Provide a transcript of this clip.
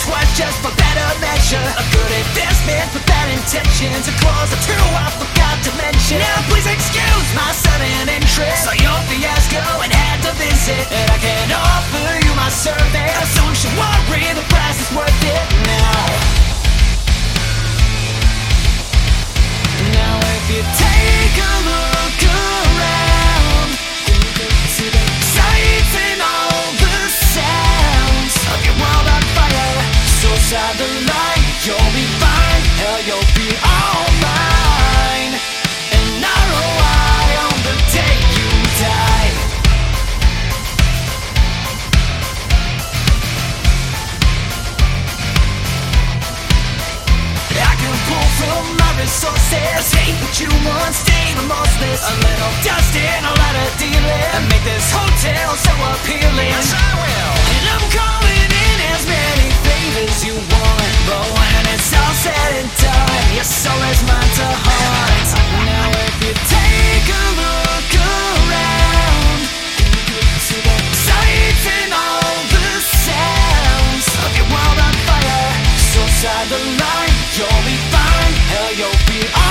was just for better measure. A good investment with bad intentions. A clause or two I forgot to mention. Now please excuse my sudden interest. Saw your fiasco and had to visit, and I can offer you my service. Don't you worry, the price is worth it now. Now if you take a look around, see the sights and all the sounds of your world on fire. So inside the light, you'll be fine. Hell, you'll be all mine. And ROI on the day you die. I can pull from my resources. Hate what you want, stay remorseless. A little dust and a lot of dealing, and make this hotel so appealing. Yes, I will. And I'm calling in as many favors you want, but when it's all said and done, your soul is mine to haunt. Now if you take a look around, see the sights and all the sounds of your world on fire. So inside the light, you'll be fine. Hell, you'll be all